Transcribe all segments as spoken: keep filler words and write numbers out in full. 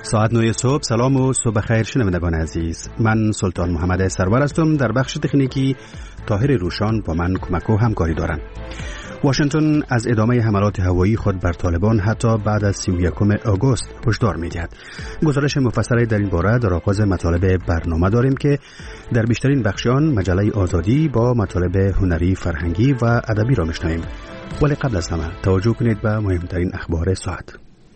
ساعت نه صبح. سلام و صبح خیر شنوندگان عزیز. من سلطان محمد سرور هستم. در بخش تکنیکی طاهر روشان با من کمک و همکاری دارند. واشنگتن از ادامه حملات هوایی خود بر طالبان حتی بعد از سی و یکم آگوست هشدار می‌دهد. گزارش مفصلی در این باره در آغاز مطالب برنامه داریم که در بیشترین بخش آن مجله آزادی با مطالب هنری، فرهنگی و ادبی را می‌شنویم. ولی قبل از همه توجه کنید به مهمترین اخبار ساعت.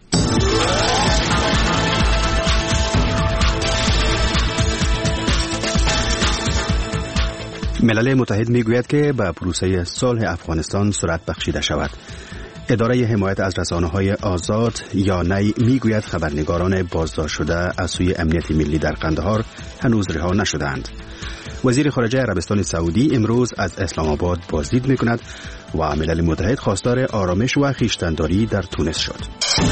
ملل متحد میگوید که به پروسه صلح افغانستان سرعت بخشیده شود. اداره حمایت از رسانه‌های آزاد یا نی میگوید خبرنگاران بازداشت شده از سوی امنیت ملی در قندهار هنوز رها نشدند. وزیر خارجه عربستان سعودی امروز از اسلام آباد بازدید میکند و ملل متحد خواستار آرامش و خویشتن‌داری در تونس شد.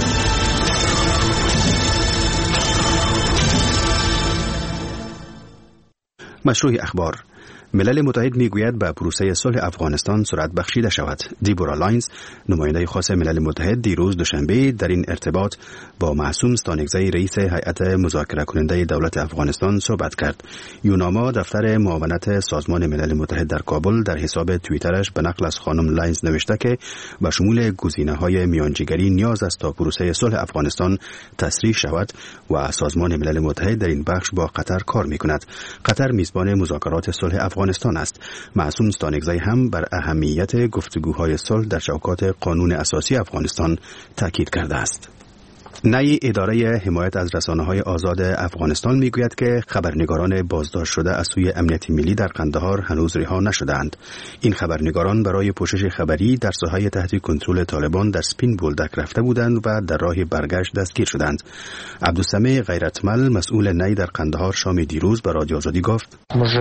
مشروع اخبار. ملل متحد میگوید به پروسه صلح افغانستان سرعت بخشیده شود. دیبورا لاینز، نماینده خاص ملل متحد، دیروز دوشنبه در این ارتباط با معصوم ستانکزی رئیس هیئت مذاکره کننده دولت افغانستان صحبت کرد. یوناما، دفتر معاونت سازمان ملل متحد در کابل، در حساب توییترش به نقل از خانم لاینز نوشته که با شمول گزینه‌های میانجیگری نیاز است تا پروسه صلح افغانستان تسریع شود و سازمان ملل متحد در این بخش با قطر کار می‌کند. قطر میزبان مذاکرات صلح افغانستان است. معصوم ستانکزی هم بر اهمیت گفتگوهای صلح در چوکات قانون اساسی افغانستان تاکید کرده است. نی اداره حمایت از رسانه‌های آزاد افغانستان میگوید که خبرنگاران بازداشت شده از سوی امنیت ملی در قندهار هنوز رها نشدند. این خبرنگاران برای پوشش خبری در ساحه تحت کنترل طالبان در سپین بولدک رفته بودند و در راه برگشت دستگیر شدند. عبدالسمیع غیرتمل، مسئول نی در قندهار، شام دیروز به رادیو آزادی گفت: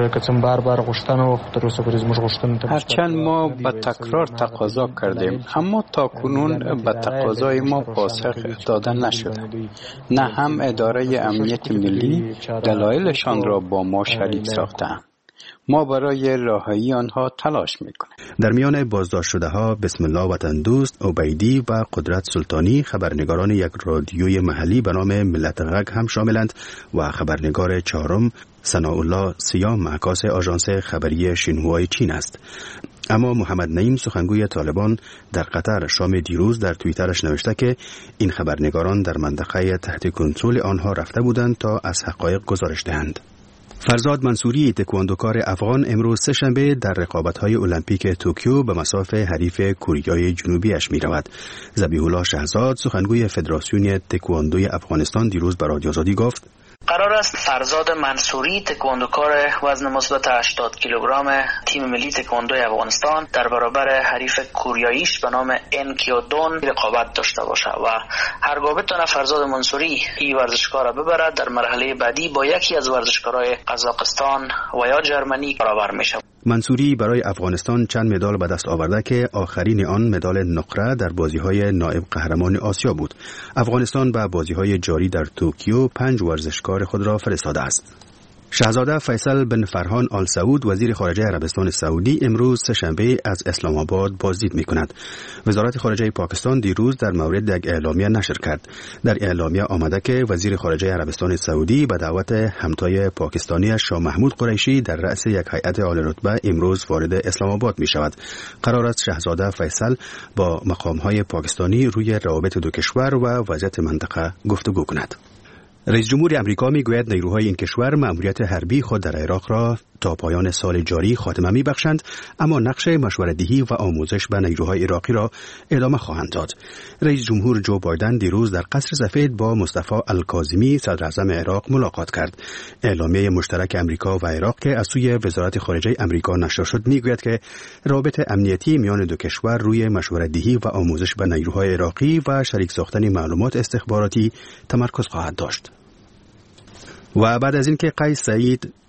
هرچند ما به تکرار تقاضا کردیم، اما تاکنون به تقاضای ما پاسخ داده نشده. نه هم اداره امنیت ملی دلایلشان را با ما شریک ساختند. ما برای رهایی آنها تلاش میکنیم. در میان بازداشت شده ها بسم الله وطن دوست، عبیدی و قدرت سلطانی، خبرنگاران یک رادیوی محلی به نام ملت غگ هم شاملند و خبرنگار چهارم ثناءالله سیام معکاس آژانس خبری شینهوای چین است. اما محمد نعیم، سخنگوی طالبان در قطر، شام دیروز در توییترش نوشته که این خبرنگاران در منطقه تحت کنترل آنها رفته بودند تا از حقایق گزارش دهند. فرزاد منصوری، تکواندوکار افغان، امروز سه شنبه در رقابت‌های المپیک توکیو به مصاف حریف کوریای جنوبیش می‌رود. ذبیح الله شهزاد، سخنگوی فدراسیون تکواندوی افغانستان، دیروز به رادیو آزادی گفت: قرار است فرزاد منصوری، تکواندوکار وزن مثبت هشتاد کیلوگرم تیم ملی تکواندوی افغانستان، در برابر حریف کوریاییش به نام انکیودون رقابت داشته باشد و هرگاه بتونه فرزاد منصوری این ورزشکار را ببرد، در مرحله بعدی با یکی از ورزشکارای قزاقستان و یا جرمنی برابر میشه. منصوری برای افغانستان چند مدال به دست آورده که آخرین آن مدال نقره در بازی‌های نایب قهرمان آسیا بود. افغانستان به بازی‌های جاری در توکیو پنج ورزشکار خود را فرستاده است. شاهزاده فیصل بن فرهان آل سعود، وزیر خارجه عربستان سعودی، امروز سه شنبه از اسلام آباد بازدید می‌کند. وزارت خارجه پاکستان دیروز در مورد یک اعلامیه نشر کرد. در اعلامیه آمده که وزیر خارجه عربستان سعودی به دعوت همتای پاکستانی شاه محمود قریشی در رأس یک هیئت عالی رتبه امروز وارد اسلام آباد می‌شود. قرار است شاهزاده فیصل با مقام‌های پاکستانی روی روابط دو کشور و وضعیت منطقه گفتگو کند. رئیس جمهور امریکا میگوید نیروهای این کشور مأموریت حربی خود در عراق را تا پایان سال جاری خاتمه میبخشند، اما نقش مشورت‌دهی و آموزش به نیروهای عراقی را ادامه خواهند داد. رئیس جمهور جو بایدن دیروز در قصر سفید با مصطفی الکاظمی، صدر اعظم عراق، ملاقات کرد. اعلامیه مشترک امریکا و عراق که از سوی وزارت خارجه امریکا نشر شد میگوید که روابط امنیتی میان دو کشور روی مشورت‌دهی و آموزش به نیروهای عراقی و شریک ساختن معلومات استخباراتی تمرکز خواهد داشت. و بعد از اینکه قیس سعید،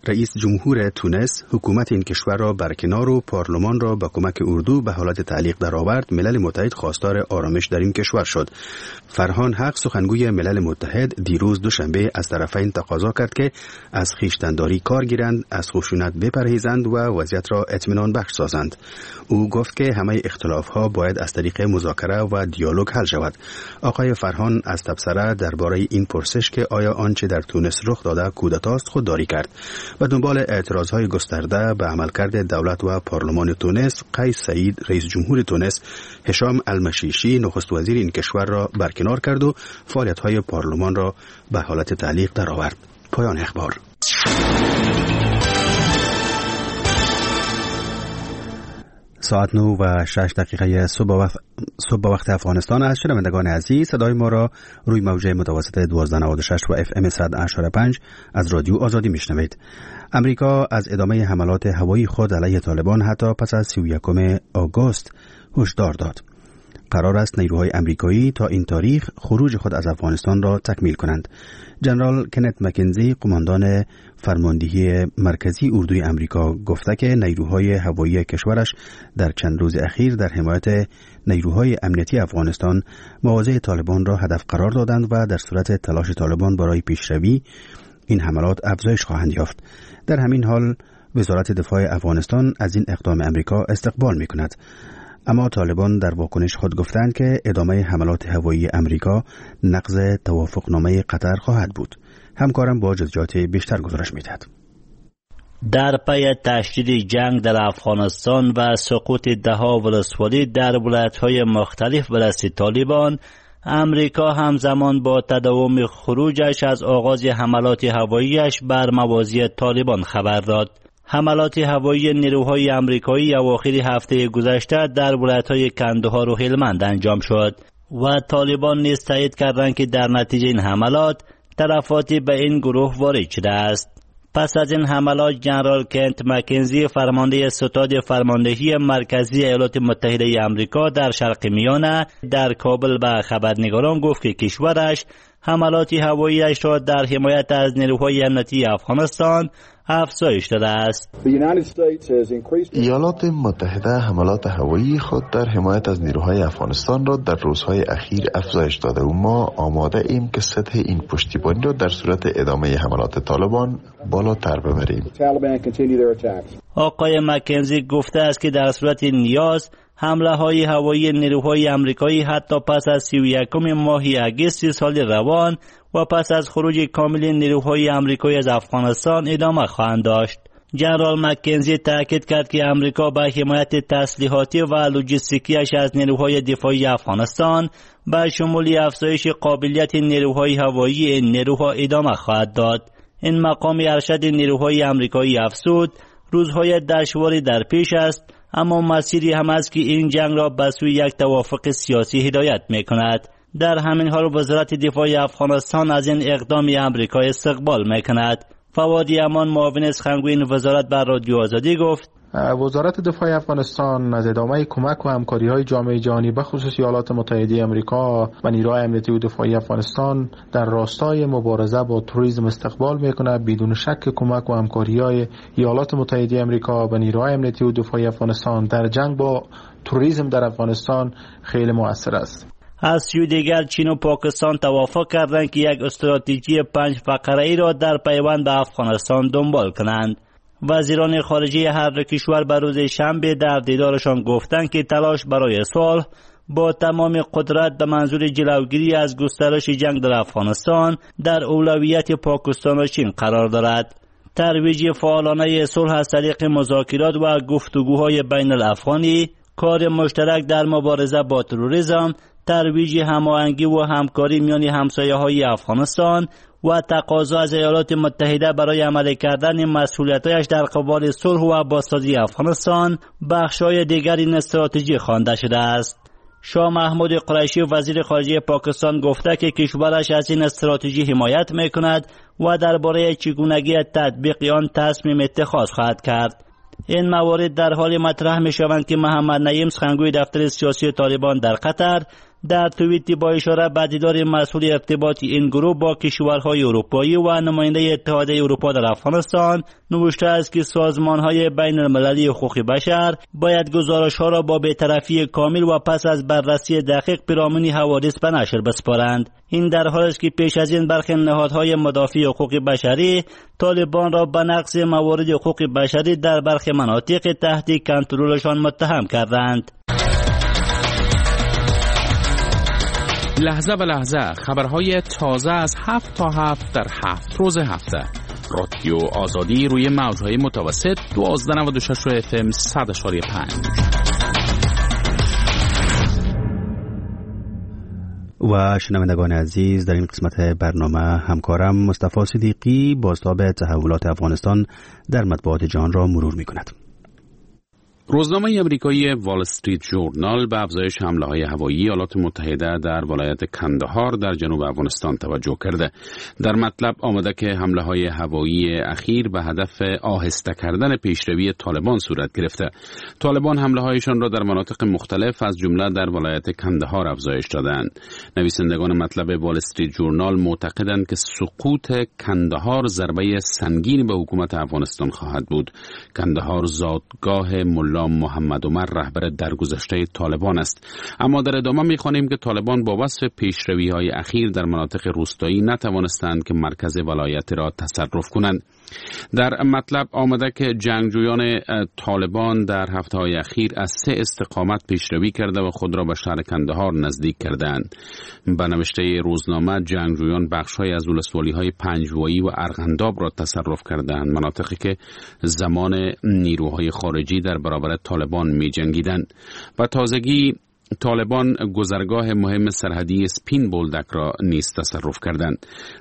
رئیس جمهور تونس حکومت این کشور را برکنار و پارلمان را با کمک اردو به حالت تعلیق درآورد. ملل متحد خواستار آرامش در این کشور شد. فرهان حق سخنگوی ملل متحد دیروز دوشنبه از طرفین تقاضا کرد که از خویشتن‌داری کار گیرند، از خشونت بپرهیزند و وضعیت را اطمینان بخش سازند. او گفت که همه اختلاف‌ها باید از طریق مذاکره و دیالوگ حل شود. آقای فرهان از تبصره درباره این پرسش که آیا آنچه در تونس رخ داده کودتاست خودداری کرد و دنبال اعتراضهای گسترده به عملکرد دولت و پارلمان تونس، قیس سعید رئیس جمهور تونس، هشام المشیشی نخست وزیر این کشور را برکنار کرد و فعالیت‌های پارلمان را به حالت تعلیق درآورد. پایان اخبار. ساعت نه و شش دقیقه صبح وقت, صبح وقت افغانستان است. شنوندگان عزیز، صدای ما را روی موج متوسط دوازده نود و شش و اف ام صد و اشاره پنج از رادیو آزادی میشنوید. امریکا از ادامه حملات هوایی خود علیه طالبان حتی پس از سی و یکم آگوست هشدار داد. قرار است نیروهای امریکایی تا این تاریخ خروج خود از افغانستان را تکمیل کنند. جنرال کنت مکنزی، قماندان فرماندهی مرکزی اردوی امریکا، گفته که نیروهای هوایی کشورش در چند روز اخیر در حمایت نیروهای امنیتی افغانستان مواضع طالبان را هدف قرار دادند و در صورت تلاش طالبان برای پیشروی این حملات افزایش خواهند یافت. در همین حال وزارت دفاع افغانستان از این اقدام امریکا استقبال می‌کند. اما طالبان در واکنش خود گفتند که ادامه حملات هوایی امریکا نقض توافقنامه قطر خواهد بود. همکارم با جزئیات بیشتر گزارش می‌دهد. در پی تشدید جنگ در افغانستان و سقوط ده‌ها ولسوالی در ولایت‌های مختلف به دست طالبان، امریکا همزمان با تداوم خروجش از آغاز حملات هواییش بر مواضع طالبان خبر داد. حملات هوایی نیروهای امریکایی اواخر هفته گذشته در ولایت‌های کندهار و هلمند انجام شد و طالبان نیز تایید کردند که در نتیجه این حملات تلفاتی به این گروه وارد شده است. پس از این حملات، جنرال کنت مکنزی، فرمانده ستاد فرماندهی مرکزی ایالات متحده امریکا در شرق میانه، در کابل به خبرنگاران گفت که کشورش حملات هوایی‌اش را در حمایت از نیروهای امنیتی افغانستان افزایش داده است. ایالات متحده حملات هوایی خود در حمایت از نیروهای افغانستان را در روزهای اخیر افزایش داده و ما آماده ایم که سطح این پشتیبانی را در صورت ادامه حملات طالبان بالاتر ببریم. آقای مکنزی گفته است که در صورت نیاز حمله های هوایی نیروهای امریکایی حتی پس از سی و یکم ماه اگست سال روان و پس از خروج کامل نیروهای امریکایی از افغانستان ادامه خواهند داشت. جنرال مکنزی تاکید کرد که امریکا به حمایت تسلیحاتی و لوجستیکیش از نیروهای دفاعی افغانستان به شمول افزایش قابلیت نیروهای هوایی این نیروها ادامه خواهد داد. این مقام ارشد نیروهای امریکایی افزود روزهای دشواری در پیش است، اما مسیری هم است که این جنگ را به سوی یک توافق سیاسی هدایت می‌کند. در همین حال وزارت دفاع افغانستان از این اقدام امریکا استقبال می‌کند. فواد امان، معاون سخنگوی این وزارت، بر رادیو آزادی گفت: وزارت دفاع افغانستان از ادامه کمک و همکاری‌های جامعه جهانی به خصوص ایالات متحده آمریکا و نیروهای امنیتی و دفاعی افغانستان در راستای مبارزه با تروریسم استقبال می‌کند. بدون شک کمک و همکاری‌های ایالات متحده آمریکا و نیروهای امنیتی و دفاعی افغانستان در جنگ با تروریسم در افغانستان خیلی مؤثر است. از سوی دیگر چین و پاکستان توافق کردند که یک استراتژی پنج فقره‌ای را در پیوند به افغانستان دنبال کنند. وزیران خارجه هر دو کشور به روز شنبه در دیدارشان گفتند که تلاش برای صلح با تمام قدرت به منظور جلوگیری از گسترش جنگ در افغانستان در اولویت پاکستان و چین قرار دارد. ترویج فعالانه صلح از طریق مذاکرات و گفتگوهای بین الافغانی، کار مشترک در مبارزه با تروریسم، ترویج هماهنگی و همکاری میان همسایه‌های افغانستان و تقاضا از ایالات متحده برای عملی کردن مسئولیت‌هایش در قبال صلح و بازسازی افغانستان بخش‌های دیگر این استراتژی خوانده شده است. شاه محمود قریشی، وزیر خارجه پاکستان، گفته که کشورش از این استراتژی حمایت می‌کند و درباره چگونگی تطبیق آن تصمیم اتخاذ خواهد کرد. این موارد در حال مطرح می‌شوند که محمد نعیم، سخنگوی دفتر سیاسی طالبان در قطر، در توییتی با اشاره به دیدار مسئول ارتباطی این گروه با کشورهای اروپایی و نماینده اتحادیه اروپا در افغانستان نوشته است که سازمان‌های بین المللی حقوق بشر باید گزارش‌ها را با بی‌طرفی کامل و پس از بررسی دقیق پیرامون حوادث به نشر بسپارند. این در حالی است که پیش از این برخی نهادهای مدافع حقوق بشری طالبان را به نقض موارد حقوق بشری در برخی مناطق تحت کنترلشان متهم کردند. لحظه به لحظه خبرهای تازه از هفت تا هفت در هفت روز هفته. رادیو آزادی روی موجهای متوسط دوازده نود و شش اف ام صد اشاری پنج. و شنوندگان عزیز، در این قسمت برنامه همکارم مصطفی صدیقی بازتاب تحولات افغانستان در مطبوعات جهان را مرور می کند. روزنامه امریکایی وال استریت ژورنال به افزایش حمله‌های هوایی ایالات متحده در ولایت کندهار در جنوب افغانستان توجه کرده. در مطلب آمده که حمله‌های هوایی اخیر به هدف آهسته کردن پیشروی طالبان صورت گرفته. طالبان حمله‌هایشان را در مناطق مختلف از جمله در ولایت کندهار افزایش دادند. نویسندگان مطلب وال استریت ژورنال معتقدند که سقوط کندهار ضربه سنگین به حکومت افغانستان خواهد بود. کندهار زادگاه ملا محمد عمر رهبر درگذشته طالبان است. اما در ادامه می‌خوانیم که طالبان با وصف پیشروی‌های اخیر در مناطق روستایی نتوانستند که مرکز ولایت را تصرف کنند. در مطلب آمده که جنگجویان طالبان در هفته‌های اخیر از سه استقامت پیشروی کرده و خود را به شهر کندهار نزدیک کردند. به نوشته روزنامه جنگجویان بخش‌های از ولسوالی‌های پنجوایی و ارغنداب را تصرف کردند، مناطقی که زمان نیروهای خارجی در برابر طالبان می‌جنگیدند. و تازگی طالبان گذرگاه مهم سرحدی سپین بولدک را نیز تصرف کردند.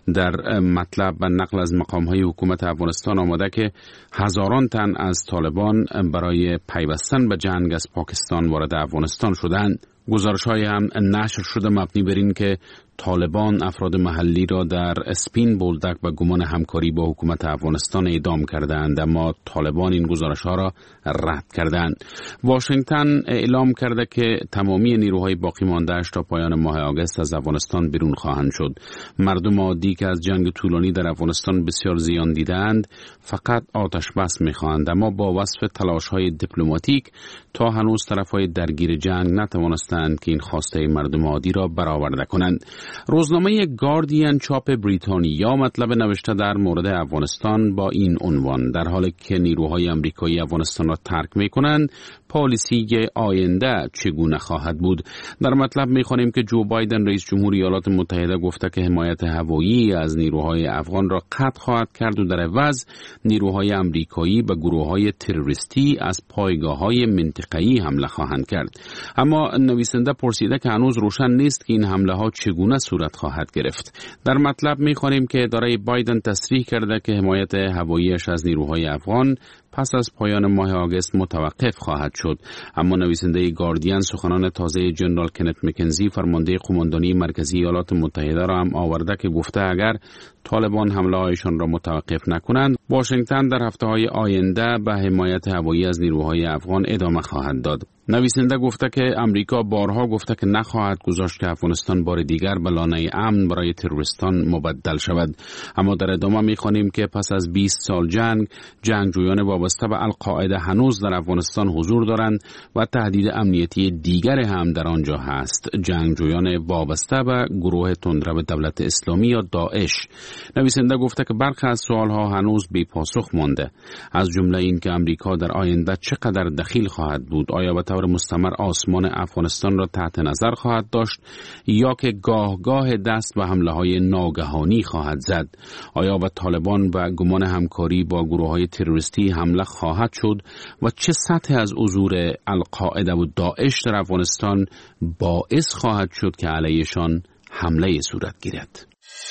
در مطلب و نقل از مقام‌های حکومت افغانستان آمده که هزاران تن از طالبان برای پیوستن به جنگ از پاکستان وارد افغانستان شدند. گزارش‌های هم نشر شده مبنی بر این که طالبان افراد محلی را در اسپین بولدک به گمان همکاری با حکومت افغانستان اعدام کردند، اما طالبان این گزارش‌ها را رد کردند. واشنگتن اعلام کرده که تمامی نیروهای باقی مانده‌اش تا پایان ماه آگوست از افغانستان بیرون خواهند شد. مردم عادی که از جنگ طولانی در افغانستان بسیار زیان دیدند فقط آتش بس می‌خواهند، اما با وصف تلاش‌های دیپلماتیک تا هنوز طرف‌های درگیر جنگ نتوانستند که این خواسته مردم عادی را برآورده کنند. روزنامه گاردین چاپ بریتانیا مطلب نوشته در مورد افغانستان با این عنوان: در حالی که نیروهای آمریکایی افغانستان را ترک می‌کنند، پالیسی آینده چگونه خواهد بود؟ در مطلب می‌خوانیم که جو بایدن رئیس جمهور ایالات متحده گفته که حمایت هوایی از نیروهای افغان را قطع خواهد کرد و در عوض نیروهای آمریکایی به گروه‌های تروریستی از پایگاه‌های منطقه‌ای حمله خواهند کرد. اما نویسنده پرسیده که هنوز روشن نیست که این حمله‌ها چگونه صورت خواهد گرفت. در مطلب می‌خوانیم که اداره بایدن تصریح کرده که حمایت هواییش از نیروهای افغان پس از پایان ماه آگوست متوقف خواهد شد. اما نویسنده گاردین سخنان تازه جنرال کنت مکنزی فرمانده قماندانی مرکزی ایالات متحده را هم آورده که گفته اگر طالبان حمله هایشان را متوقف نکنند، واشنگتن در هفته‌های آینده به حمایت هوایی از نیروهای افغان ادامه خواهد داد. نویسنده گفته که امریکا بارها گفته که نخواهد گذاشت که افغانستان بار دیگر به لانه امن برای تروریستان مبدل شود. اما در ادامه می‌خوانیم که پس از بیست سال جنگ، جنگجویان وابسته به القاعده هنوز در افغانستان حضور دارند و تهدید امنیتی دیگر هم در آنجا هست، جنگجویان وابسته به گروه تندرو دولت اسلامی یا داعش. نویسنده گفته که برخی از سوالها هنوز بی پاسخ مانده، از جمله این که امریکا در آینده چقدر دخیل خواهد بود، آیا به طور مستمر آسمان افغانستان را تحت نظر خواهد داشت یا که گاه گاه دست به حمله‌های ناگهانی خواهد زد، آیا به طالبان و گمان همکاری با گروه‌های تروریستی حمله خواهد شد و چه سطح از حضور القاعده و داعش در افغانستان باعث خواهد شد که علیهشان حمله صورت گیرد.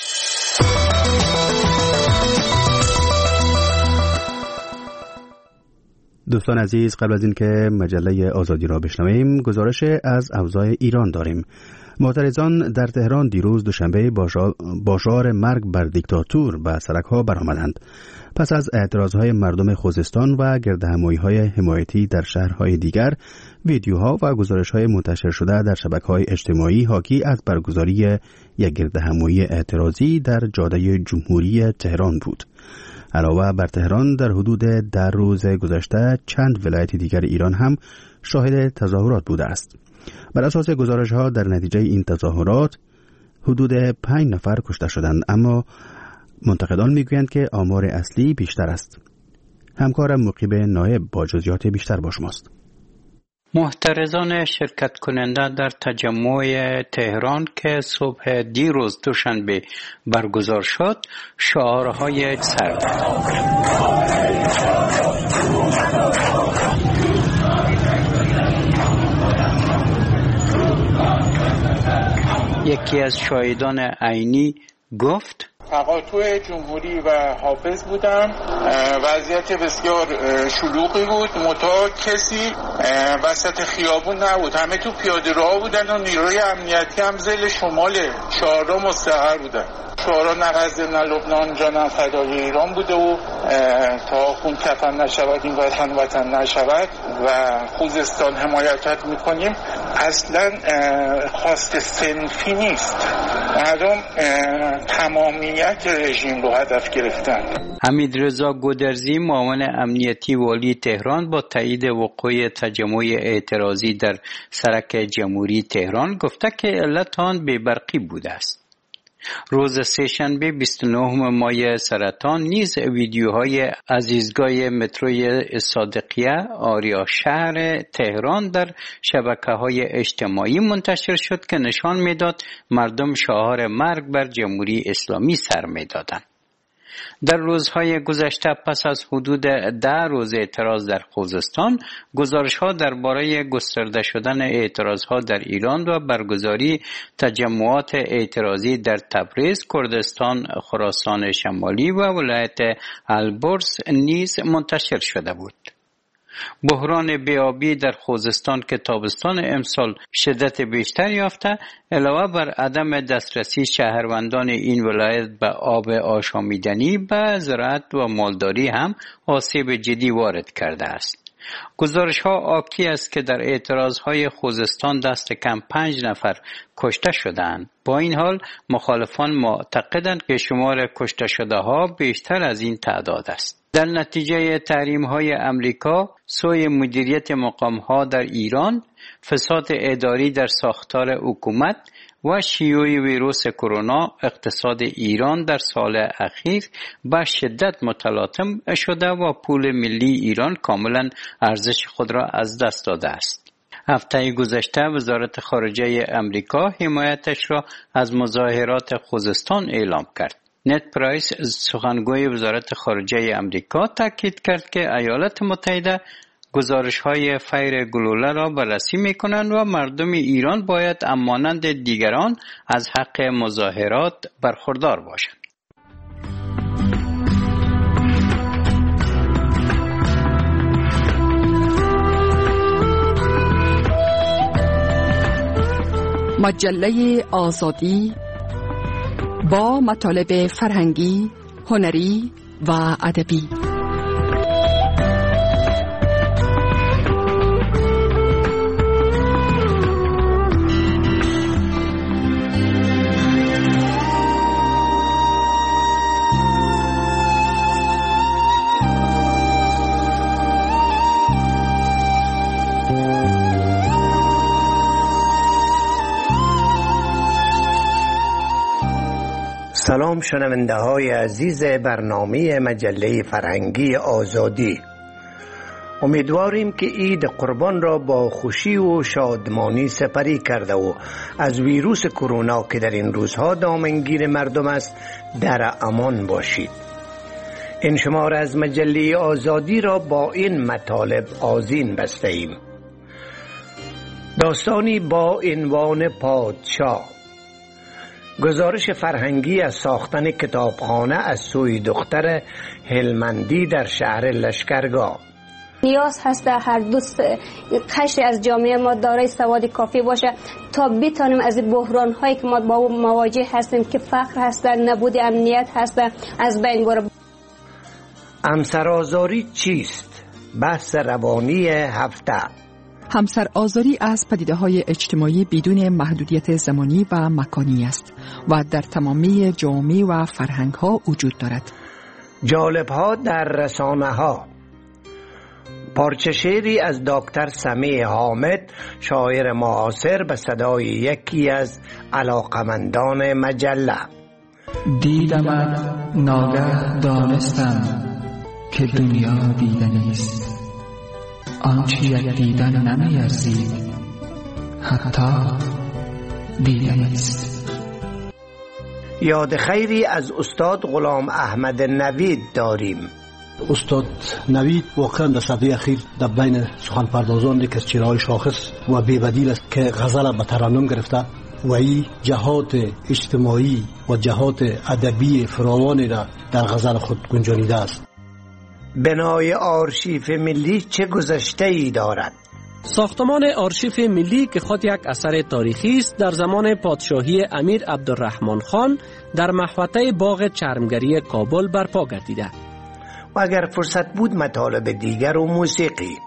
دوستان عزیز، قبل از اینکه مجله آزادی را بشنویم، گزارش از اوضاع ایران داریم. معترضان در تهران دیروز دوشنبه با شعار مرگ بر دیکتاتور به سرک‌ها برآمدند. پس از اعتراضهای مردم خوزستان و گردهمایی‌های حمایتی در شهرهای دیگر، ویدیوها و گزارش‌های منتشر شده در شبکه‌های اجتماعی حاکی از برگزاری یک گردهمایی اعتراضی در جاده جمهوری تهران بود. علاوه بر تهران، در حدود ده روز گذشته چند ولایت دیگر ایران هم شاهد تظاهرات بوده است. بر اساس گزارش‌ها در نتیجه این تظاهرات حدود پنج نفر کشته شدند، اما منتقدان میگویند که آمار اصلی بیشتر است. همکارم مقیب نایب با جزئیات بیشتر با شماست. محترضان شرکت کننده در تجمع تهران که صبح دیروز دوشنبه برگزار شد، شعارهای سر یکی از شاهدان عینی گفت: تقاطع جمهوری و حافظ بودم. وضعیت بسیار شلوغی بود، متا کسی وسط خیابون نبود، همه تو پیاده راه بودن و نیروی امنیتی هم زل شمال شهرها مستقر بودن. شعارا نه غزه نه لبنان جان فدای ایران بوده و تا خون کفن نشود این وطن وطن نشود و خوزستان حمایتت میکنیم. اصلا خواست صنفی نیست، مردم تمامیت رژیم رو هدف گرفتن. حمیدرضا گودرزی، معاون امنیتی والی تهران، با تایید وقوع تجمع اعتراضی در سرک جمهوری تهران گفته که علت آن بی‌برقی بوده است. روز سه‌شنبه بیست و نهم ماه سرطان نیز ویدیوهای از ایستگاه متروی صادقیه آریا شهر تهران در شبکه‌های اجتماعی منتشر شد که نشان می‌داد مردم شعار مرگ بر جمهوری اسلامی سر می‌دادند. در روزهای گذشته پس از حدود ده روز اعتراض در خوزستان، گزارش‌ها درباره گسترده شدن اعتراض‌ها در ایران و برگزاری تجمعات اعتراضی در تبریز، کردستان، خراسان شمالی و ولایت البرز نیز منتشر شده بود. بحران بیابی در خوزستان که تابستان امسال شدت بیشتر یافته، علاوه بر عدم دسترسی شهروندان این ولایت به آب آشامیدنی، به زراعت و مالداری هم آسیب جدی وارد کرده است. گزارش ها آکی است که در اعتراض های خوزستان دست کم پنج نفر کشته شدند. با این حال مخالفان معتقدند که شمار کشته شده ها بیشتر از این تعداد است. در نتیجه تحریم های امریکا، سوء مدیریت مقام ها در ایران، فساد اداری در ساختار حکومت و شیوع ویروس کرونا، اقتصاد ایران در سال اخیر به شدت متلاطم شده و پول ملی ایران کاملا ارزش خود را از دست داده است. هفته گذشته وزارت خارجه امریکا حمایتش را از مظاهرات خوزستان اعلام کرد. نت پرایس، سخنگوی وزارت خارجه امریکا، تاکید کرد که ایالات متحده گزارش‌های فیر گلوله را بررسی می‌کنند و مردم ایران باید همانند دیگران از حق مظاهرات برخوردار باشند. مجله آزادی با مطالب فرهنگی، هنری و ادبی. سلام شنونده های عزیز برنامه مجله فرهنگی آزادی. امیدواریم که عید قربان را با خوشی و شادمانی سپری کرده و از ویروس کرونا که در این روزها دامنگیر مردم است در امان باشید. این شماره از مجله آزادی را با این مطالب آذین بسته ایم. داستانی با عنوان پادشاه. گزارش فرهنگی از ساختن کتابخانه از سوی دختر هلمندی در شهر لشکرگاه. نیاز هست هر دوست قشر از جامعه ما دارای سواد کافی باشه تا بتونیم از بحران هایی که ما با مواجه هستیم که فقر هست، نبود امنیت هست از بین بره. همسرآزاری چیست؟ بحث روانی هفته. همسرآزاری از پدیده‌های اجتماعی بدون محدودیت زمانی و مکانی است و در تمامی جامعه و فرهنگ‌ها وجود دارد. جالب‌ها در رسانه‌ها. پارچه شعری از دکتر سمیع حامد، شاعر معاصر، به صدای یکی از علاقمندان مجله. دیدمت ناگه دانستم که دنیا دیدنی است، آنچه یک دیدن نمی ارزید حتی دیدنی است. یاد خیری از استاد غلام احمد نوید داریم. استاد نوید واقعا در سده اخیر در بین سخن پردازان یک از چهره‌های شاخص و بی‌بدیل است که غزل به ترنم گرفته و این جهات اجتماعی و جهات ادبی فراوانی را در غزل خود گنجانیده است. بنای آرشیف ملی چه گذشته‌ای دارد؟ ساختمان آرشیف ملی که خود یک اثر تاریخی است، در زمان پادشاهی امیر عبدالرحمن خان در محوطه باغ چرمگری کابل برپا گردیده. و اگر فرصت بود مطالب دیگر و موسیقی.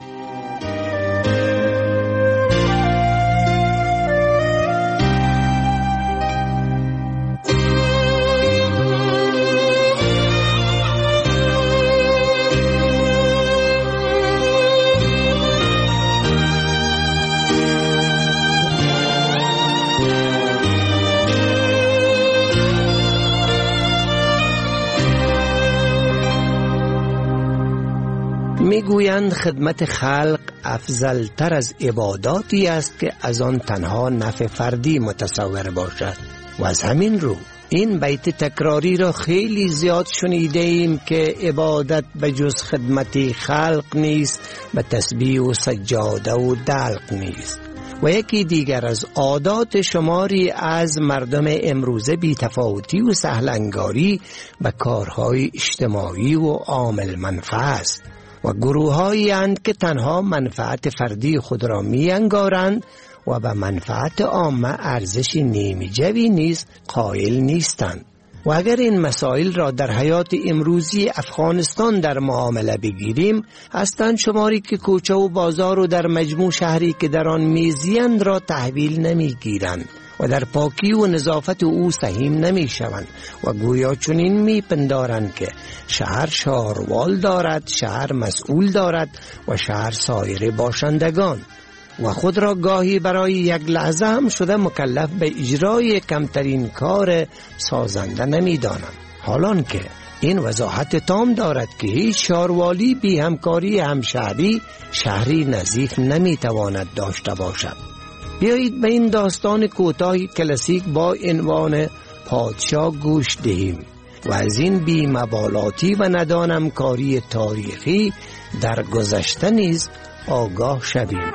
میگویند خدمت خلق افضل تر از عباداتی است که از آن تنها نفع فردی متصور باشد و از همین رو این بیت تکراری را خیلی زیاد شنیده ایم که عبادت به جز خدمت خلق نیست، به تسبیح و سجاده و دلق نیست. و یکی دیگر از عادات شماری از مردم امروزه بی تفاوتی و سهلنگاری به کارهای اجتماعی و عامل منفعه است و گروه هایی اند که تنها منفعت فردی خود را می انگارند و به منفعت عامه ارزش نیمی جوی نیز قائل نیستند. و اگر این مسائل را در حیات امروزی افغانستان در معامله بگیریم، هستند شماری که کوچه و بازار و در مجموع شهری که در آن میزیند را تحویل نمی گیرند و در پاکی و نظافت او سهیم نمی شوند و گویا چنین می پندارند که شهر شهروال دارد، شهر مسئول دارد و شهر سایر باشندگان و خود را گاهی برای یک لحظه هم شده مکلف به اجرای کمترین کار سازنده نمی دانند، حالان که این وضاحت تام دارد که هیچ شهروالی بی همکاری همشهری شهری نظیف نمی تواند داشته باشد. بیایید به این داستان کوتاهی کلاسیک با عنوان پادشاه گوش دهیم و از این بی‌مبالاتی و ندانم کاری تاریخی در گذشته نیز آگاه شویم.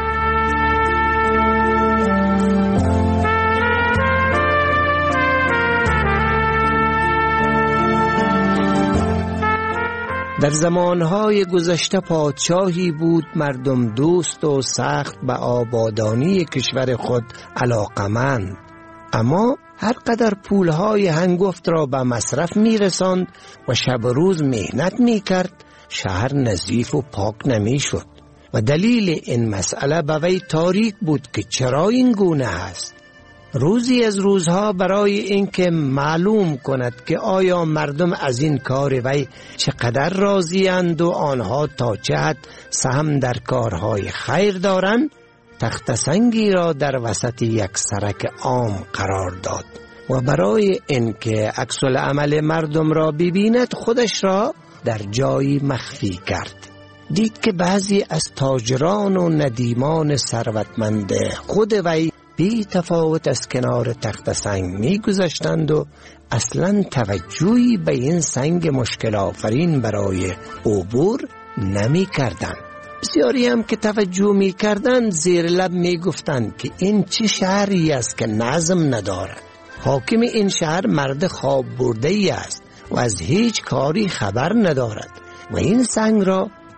در زمانهای گذشته پادشاهی بود مردم دوست و سخت به آبادانی کشور خود علاقمند، اما هر قدر پولهای هنگفت را به مصرف می رساند و شب و روز مهنت می کرد، شهر نظیف و پاک نمی شد و دلیل این مسئله به وی تاریک بود که چرا این گونه است. روزی از روزها برای اینکه معلوم کند که آیا مردم از این کار وی چقدر راضی‌اند و آنها تا چه حد سهم در کارهای خیر دارند، تخت سنگی را در وسط یک سرک عام قرار داد و برای اینکه عکس العمل مردم را ببیند خودش را در جایی مخفی کرد. دید که بعضی از تاجران و ندیمان ثروتمند خود وی بی تفاوت از کنار تخت سنگ می گذشتند و اصلا توجهی به این سنگ مشکل آفرین برای عبور نمی کردند. بسیاری هم که توجه می کردند زیر لب می گفتند که این چه شهری است که نظم ندارد. حاکم این شهر مرد خواب برده ای است و از هیچ کاری خبر ندارد و این سنگ را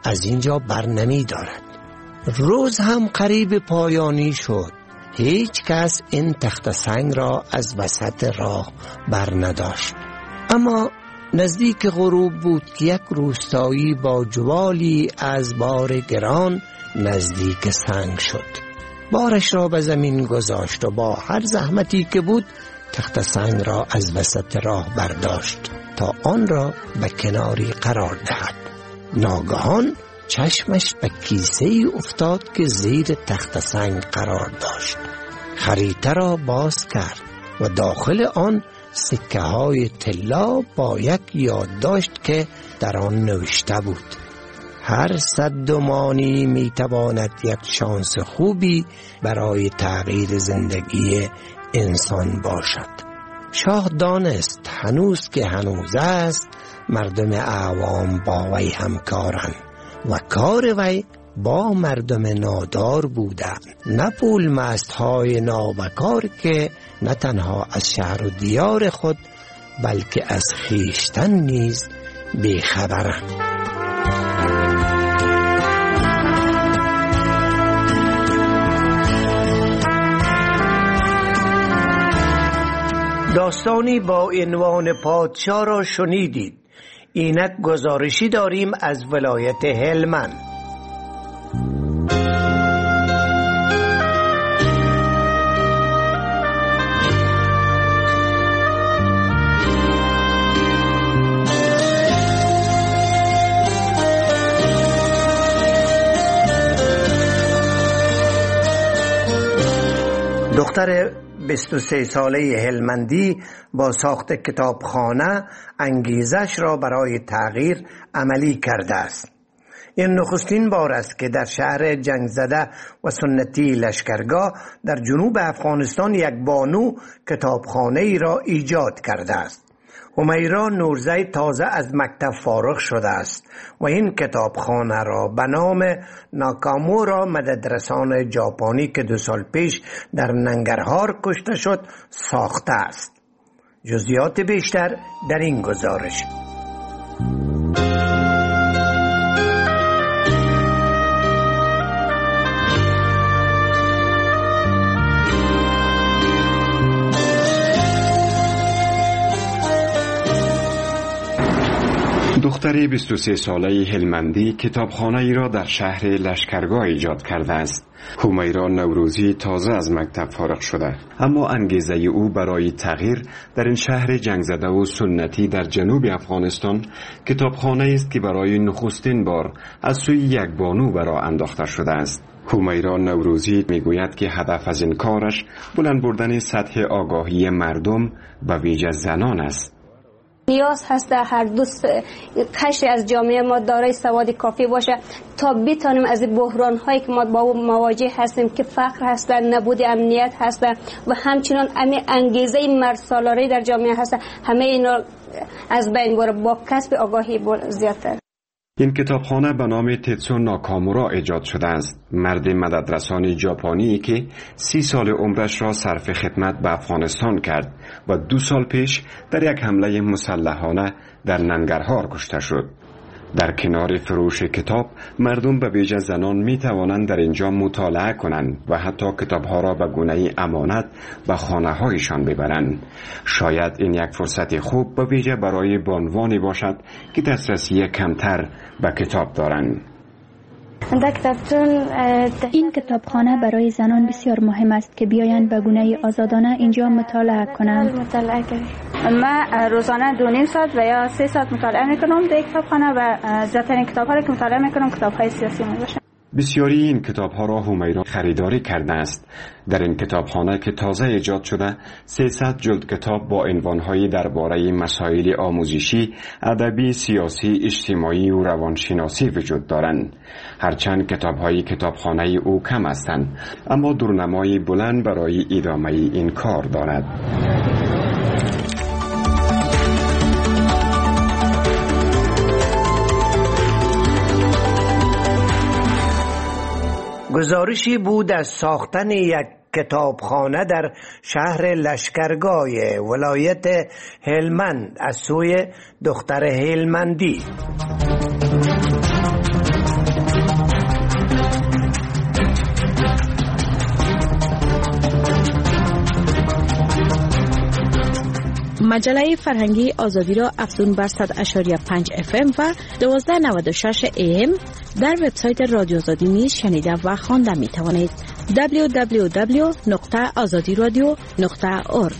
از اینجا بر نمی دارد. روز هم قریب پایانی شد. هیچ کس این تخت سنگ را از وسط راه بر نداشت. اما نزدیک غروب بود که یک روستایی با جوالی از بار گران نزدیک سنگ شد. بارش را به زمین گذاشت و با هر زحمتی که بود تخت سنگ را از وسط راه برداشت تا آن را به کناری قرار دهد. ناگهان چشمش به کیسه ای افتاد که زیر تخت سنگ قرار داشت. خریطه را باز کرد و داخل آن سکه های طلا با یک یادداشت که در آن نوشته بود: هر صدمانی می تواند یک شانس خوبی برای تغییر زندگی انسان باشد. شاه دانست هنوز که هنوز است مردم عوام با وی همکارند و کار وی با مردم نادار بودند، نه پول مست های نابکار که نه تنها از شهر و دیار خود بلکه از خیشتن نیز بیخبرند. داستانی با عنوان پادشاه را شنیدید. اینک گزارشی داریم از ولایت هلمند. دختر بیست و سه ساله هلمندی با ساخت کتابخانه انگیزش را برای تغییر عملی کرده است. این نخستین بار است که در شهر جنگ زده و سنتی لشکرگاه در جنوب افغانستان یک بانو کتابخانه ای را ایجاد کرده است. همیرا نورزی تازه از مکتب فارغ شده است و این کتابخانه را به نام ناکامورا مددرسان ژاپنی که دو سال پیش در ننگرهار کشته شد ساخته است. جزئیات بیشتر در این گزارش. دختر بیست و سه ساله هلمندی کتابخانه ای را در شهر لشکرگاه ایجاد کرده است. همیرا نوروزی تازه از مکتب فارغ شده، اما انگیزه او برای تغییر در این شهر جنگ زده و سنتی در جنوب افغانستان کتابخانه است که برای نخستین بار از سوی یک بانو برا انداخته شده است. همیرا نوروزی میگوید که هدف از این کارش بلند بردن سطح آگاهی مردم و ویژه زنان است. نیاز هست در هر دوست قشری از جامعه ما دارای سواد کافی باشه تا بتانیم از بحران هایی که ما با اون مواجه هستیم که فقر هستن، نبود امنیت هستن و همچنان امی انگیزه مرد سالاری در جامعه هستن، همه اینا از بین بره با کسب آگاهی زیادتر. این کتابخانه به نام تتسو ناکامورا ایجاد شده است. مرد مددرسان ژاپنی که سی سال عمرش را صرف خدمت به افغانستان کرد و دو سال پیش در یک حمله مسلحانه در ننگرهار کشته شد. در کنار فروش کتاب مردم به ویژه زنان می توانند در اینجا مطالعه کنند و حتی کتابها را به گونه امانت به خانه هایشان ببرند. شاید این یک فرصت خوب به ویژه برای بانوانی باشد که دسترسی کمتر به کتاب دارند. این کتابخانه برای زنان بسیار مهم است که بیایند به گونه آزادانه اینجا مطالعه کنند. من روزانه دو نیم ساعت و یا سه ساعت مطالعه میکنم در کتابخانه و زیادترین کتاب‌ها را که مطالعه میکنم کتاب‌های سیاسی میباشند. بسیاری این کتاب‌ها را همیرا خریداری کرده است. در این کتابخانه که تازه ایجاد شده سیصد جلد کتاب با عنوان‌های درباره مسائل آموزشی، ادبی، سیاسی، اجتماعی و روانشناسی وجود دارند. هرچند کتاب‌های کتابخانه او کم هستند، اما دورنمای بلند برای ادامه این کار دارد. گزارشی بود از ساختن یک کتابخانه در شهر لشکرگاه ولایت هلمند از سوی دختر هلمندی. مجله فرهنگی آزادی را افزون بر صد و پنج اف ام و دوازده نود و شش ای ام در وبسایت رادیو آزادی نیز شنیده و خوانده می توانید. دبلیو دبلیو دبلیو نقطه آزادی رادیو نقطه اورگ.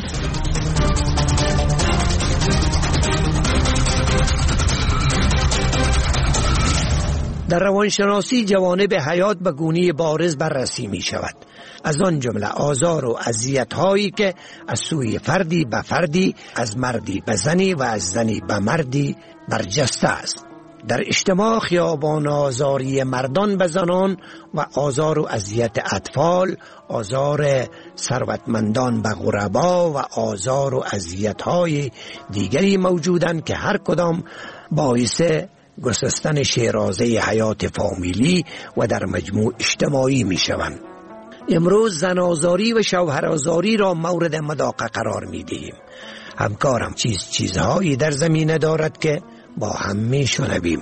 در روانشناسی جوانب حیات به گونه بارز بررسی می شود. از آن جمله آزار و اذیت هایی که از سوی فردی به فردی، از مردی به زنی و از زنی به مردی برجسته است. در اجتماع خیابان آزاری مردان به زنان و آزار و اذیت اطفال، آزار ثروتمندان به غربا و آزار و اذیت های دیگری موجودند که هر کدام باعث گسستن شیرازه حیات فامیلی و در مجموع اجتماعی می شوند. امروز زنازاری و شوهرازاری را مورد مداقه قرار می دهیم. همکارم چیز چیزهایی در زمینه دارد که با هم می شنویم.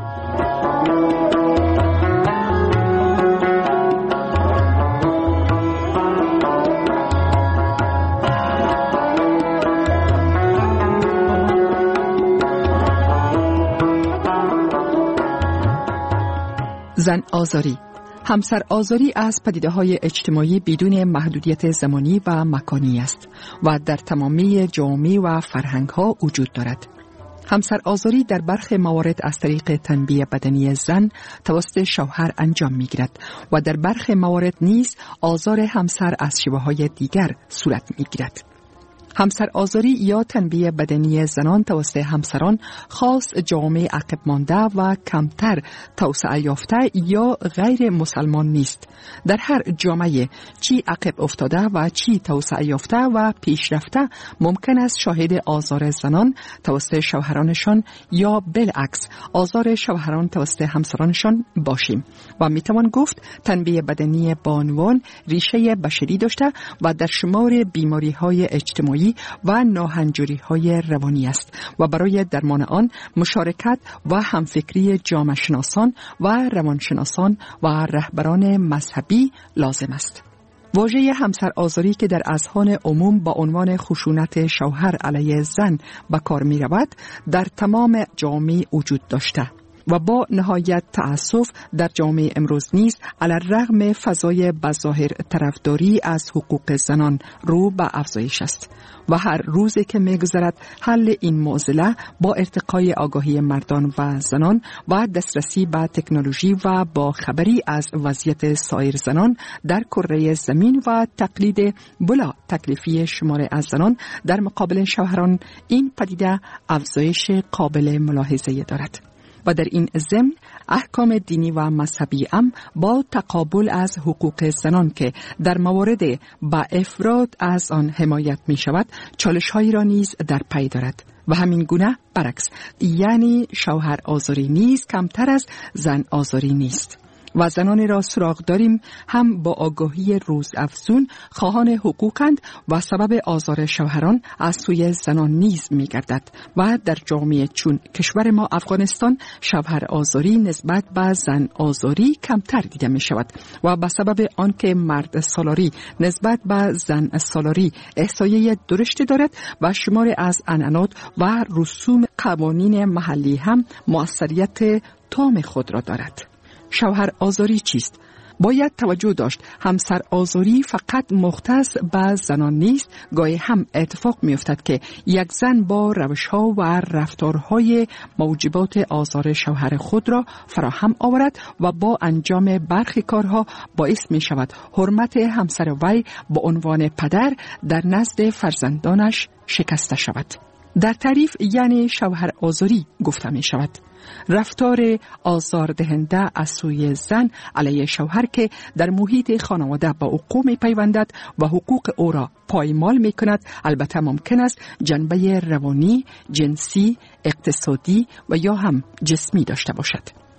زن آزاری، همسر آزاری از پدیده‌های اجتماعی بدون محدودیت زمانی و مکانی است و در تمامی جامعه و فرهنگ‌ها وجود دارد. همسر آزاری در برخی موارد از طریق تنبیه بدنی زن توسط شوهر انجام می‌گیرد و در برخی موارد نیز آزار همسر از شیوه‌های دیگر صورت می‌گیرد. همسر آزاری یا تنبیه بدنی زنان توسط همسران خاص جامعه عقب مانده و کمتر توسعه یافته یا غیر مسلمان نیست. در هر جامعه چی عقب افتاده و چی توسعه یافته و پیشرفته ممکن است شاهد آزار زنان توسط شوهرانشان یا بالعکس آزار شوهران توسط همسرانشان باشیم و میتوان گفت تنبیه بدنی بانوان ریشه بشری داشته و در شمار بیماری‌های اجتماعی و ناهنجاری‌های روانی است و برای درمان آن مشارکت و همفکری جامعه شناسان و روانشناسان و رهبران مذهبی لازم است. واژه همسر آزاری که در اذهان عموم با عنوان خشونت شوهر علیه زن به کار می رود در تمام جامعه وجود داشته و با نهایت تأسف در جامعه امروز نیز علی الرغم فضای بظاهر طرفداری از حقوق زنان رو به افزایش است و هر روزی که می‌گذرد حل این معضله با ارتقای آگاهی مردان و زنان و دسترسی به تکنولوژی و با خبری از وضعیت سایر زنان در کره زمین و تقلید بلا تکلیفی شمار از زنان در مقابل شوهران، این پدیده افزایش قابل ملاحظه دارد. و در این ضمن احکام دینی و مذهبی هم با تقابل از حقوق زنان که در موارد با افراد از آن حمایت می شود چالش‌هایی را نیز در پی دارد و همین گونه برعکس، یعنی شوهر آزاری نیز کمتر از زن آزاری نیست و زنانی را سراغ داریم هم با آگاهی روز افزون خواهان حقوقند و سبب آزار شوهران از سوی زنان نیز می گردد و در جامعه چون کشور ما افغانستان شوهر آزاری نسبت به زن آزاری کمتر دیده می شود و به سبب آنکه مرد سالاری نسبت به زن سالاری احصایه درشت دارد و شمار از عنعنات و رسوم قوانین محلی هم مؤثریت تام خود را دارد. شوهر آزاری چیست؟ باید توجه داشت همسر آزاری فقط مختص به زنان نیست. گاهی هم اتفاق می افتد که یک زن با روش‌ها و رفتارهای موجبات آزار شوهر خود را فراهم آورد و با انجام برخی کارها باعث می شود حرمت همسر وی با عنوان پدر در نزد فرزندانش شکسته شود. در تعریف یعنی شوهر آزاری گفته می شود رفتار آزاردهنده از سوی زن علیه شوهر که در محیط خانواده با حقوق می پیوندد و حقوق او را پایمال می کند، البته ممکن است جنبه روانی، جنسی، اقتصادی و یا هم جسمی داشته باشد.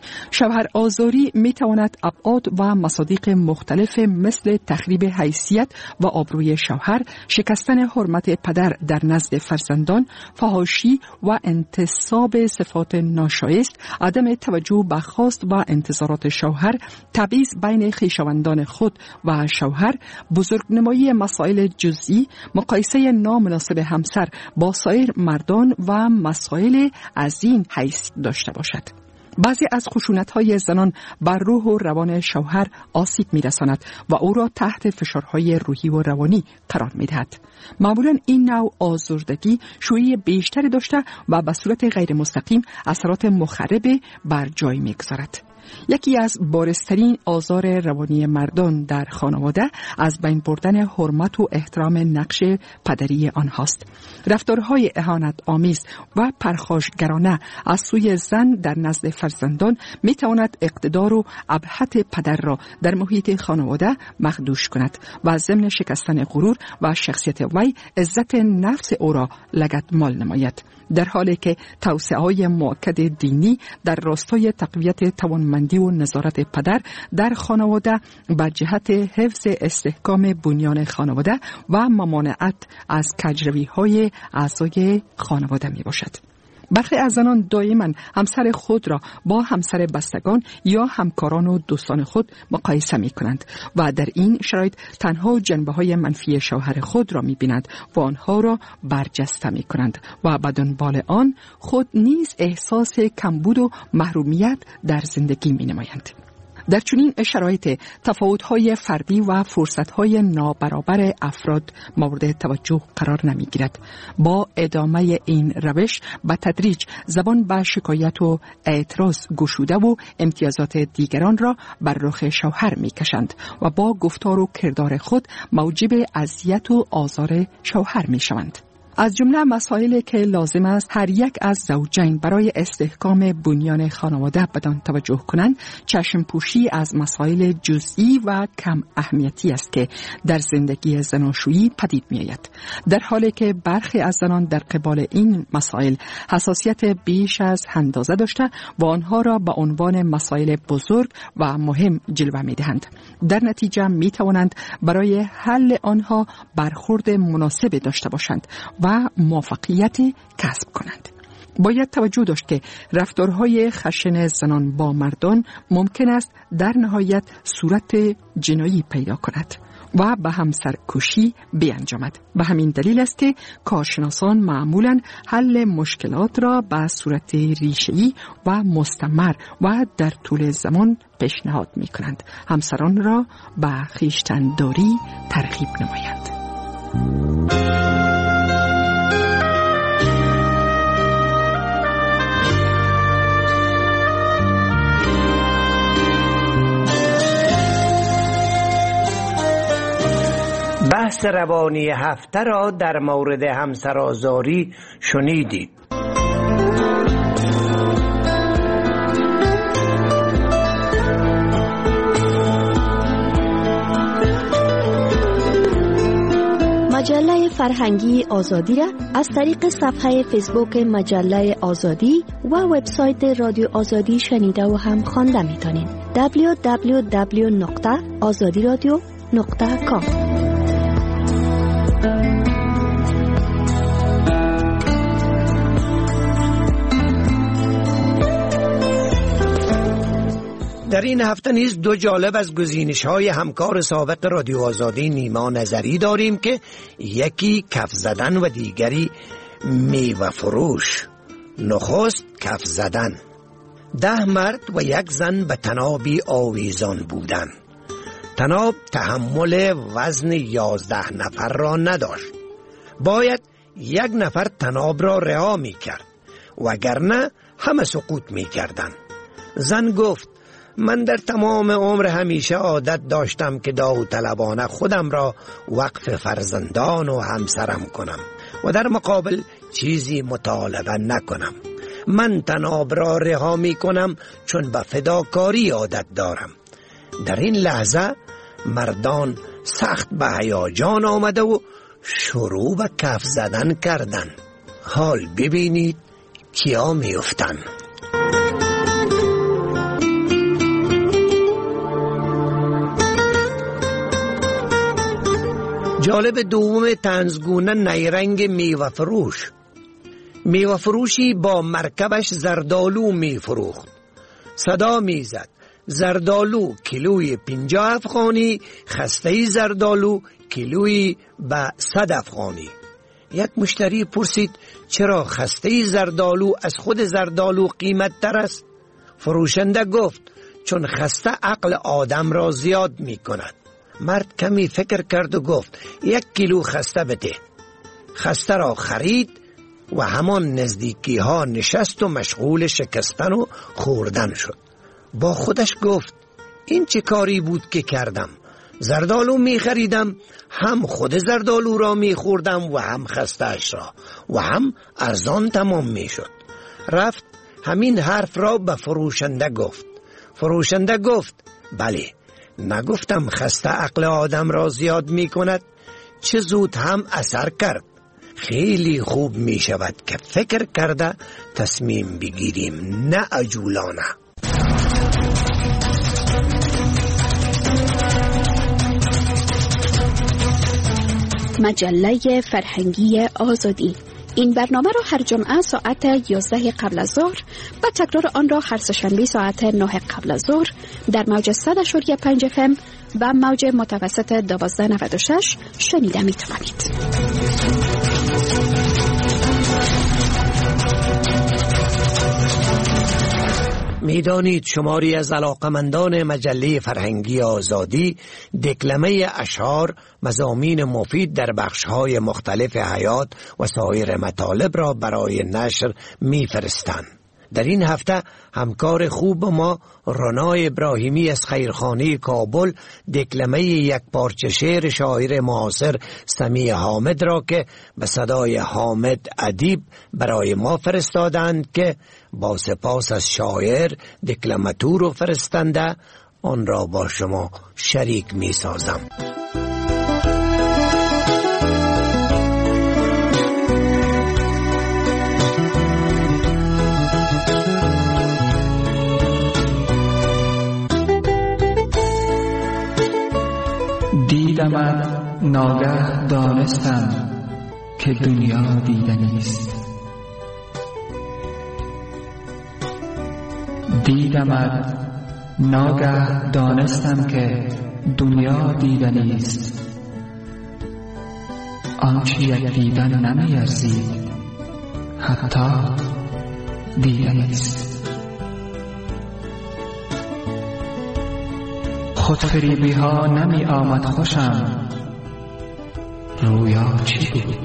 شوهر آزاری می تواند ابعاد و مصادیق مختلف مثل تخریب حیثیت و آبروی شوهر، شکستن حرمت پدر در نزد فرزندان، فحاشی و انتصاب صفات ناشایست، عدم توجه به خواست و انتظارات شوهر، تبعیض بین خویشاوندان خود و شوهر، بزرگنمایی مسائل جزئی، مقایسه نامناسب همسر با سایر مردان و مسائل از این حیث داشته باشد. بعضی از خشونت‌های زنان بر روح و روان شوهر آسیب می‌رساند و او را تحت فشارهای روحی و روانی قرار می‌دهد. معمولاً این نوع آزردگی شیوع بیشتری داشته و به صورت غیر مستقیم اثرات مخرب بر جای می‌گذارد. یکی از بارزترین آزار روانی مردان در خانواده از بین بردن حرمت و احترام نقش پدری آنهاست. رفتارهای اهانت آمیز و پرخاشگرانه از سوی زن در نزد فرزندان می تواند اقتدار و ابهت پدر را در محیط خانواده مخدوش کند و ضمن شکستن غرور و شخصیت وی عزت نفس او را لگدمال نماید. در حالی که توسعه‌های مؤکد دینی در راستای تقویت توانمندی و نظارت پدر در خانواده بر جهت حفظ استحکام بنیان خانواده و ممانعت از کجروی‌های اعضای خانواده می باشد. برخی از زنان دائما همسر خود را با همسر بستگان یا همکاران و دوستان خود مقایسه می کنند و در این شرایط تنها جنبه‌های منفی شوهر خود را می بینند و آنها را برجسته می کنند و به دنبال آن خود نیز احساس کمبود و محرومیت در زندگی می نمایند. در چنین شرایط تفاوت‌های فردی و فرصت‌های نابرابر افراد مورد توجه قرار نمی‌گیرد. با ادامه این روش به تدریج زبان به شکایت و اعتراض گشوده و امتیازات دیگران را بر رخ شوهر می‌کشند و با گفتار و کردار خود موجب اذیت و آزار شوهر می‌شوند. از جمله مسائلی که لازم است هر یک از زوجین برای استحکام بنیان خانواده بدان توجه کنند، چشم پوشی از مسائل جزئی و کم اهمیتی است که در زندگی زناشویی پدید می آید. در حالی که برخی از زنان در قبال این مسائل حساسیت بیش از اندازه داشته و آنها را به عنوان مسائل بزرگ و مهم جلوه می دهند. در نتیجه می توانند برای حل آنها برخورد مناسب داشته باشند و موفقیت کسب کنند. باید توجه داشت که رفتارهای خشن زنان با مردان ممکن است در نهایت صورت جنایی پیدا کند و به همسر کشی بیانجامد. به همین دلیل است که کارشناسان معمولاً حل مشکلات را به صورت ریشه‌ای و مستمر و در طول زمان پیشنهاد می کنند. همسران را به خویشتن‌داری ترغیب نمایند. بحث روانی هفته را در مورد همسرآزاری شنیدید. مجله فرهنگی آزادی را از طریق صفحه فیسبوک مجله آزادی و وبسایت رادیو آزادی شنیده و هم خوانده می‌تونید. دبلیو دبلیو دبلیو نقطه آزادی رادیو نقطه کام. در این هفته نیز دو جالب از گزینش‌های همکار سابق رادیو آزادی نیما نظری داریم که یکی کف زدن و دیگری میوه فروش. نخست کف زدن. ده مرد و یک زن به تنابی آویزان بودن. تناب تحمل وزن یازده نفر را نداشت. باید یک نفر تناب را رها می کرد وگرنه همه سقوط می کردن. زن گفت من در تمام عمر همیشه عادت داشتم که داوطلبانه خودم را وقف فرزندان و همسرم کنم و در مقابل چیزی مطالبه نکنم. من تناب را رها می کنم چون به فداکاری عادت دارم. در این لحظه مردان سخت به هیجان آمده و شروع به کف زدن کردن. حال ببینید کیا می افتن. جالب دوم طنزگونه نیرنگ میوه فروش. میوه فروشی با مرکبش زردالو می فروخت. صدا می زد زردالو کیلوی پنجاه افغانی، خسته زردالو کیلوی به صد افغانی. یک مشتری پرسید چرا خسته زردالو از خود زردالو قیمت تر است؟ فروشنده گفت چون خسته عقل آدم را زیاد می کند. مرد کمی فکر کرد و گفت یک کیلو خسته بده. خسته را خرید و همان نزدیکی ها نشست و مشغول شکستن و خوردن شد. با خودش گفت این چه کاری بود که کردم؟ زردالو می خریدم، هم خود زردالو را می خوردم و هم خسته‌اش را و هم ارزان تمام می شد. رفت همین حرف را به فروشنده گفت. فروشنده گفت بله، نگفتم خسته عقل آدم را زیاد می کند؟ چه زود هم اثر کرد. خیلی خوب می شود که فکر کرده تصمیم بگیریم، نه عجولانه. مجله فرهنگی آزادی. این برنامه را هر جمعه ساعت یازده قبل از ظهر و تکرار آن را هر سه‌شنبه ساعت نه قبل از ظهر در موج صد و پنج اف ام و موج متوسط دوازده نود و شش شنیده می توانید. میدانید شماری از علاقمندان مجله فرهنگی آزادی دکلمه اشعار مضامین مفید در بخش‌های مختلف حیات و سایر مطالب را برای نشر می‌فرستند. در این هفته همکار خوب ما رنا ابراهیمی از خیرخانه کابل دکلمه یک پارچه شعر شاعر معاصر سمیع حامد را که به صدای حامد ادیب برای ما فرستادند که با سپاس از شاعر دکلماتور و فرستنده آن را با شما شریک می سازم. دیدمت ناگه دانستم که دنیا دیدنیست. دیدمت ناگه دانستم که دنیا دیدنیست. آنچه یک دیدن نمی ارزید حتی دیدنیست. خود فریبی ها نمی آمد خوشم، رویا چی بود؟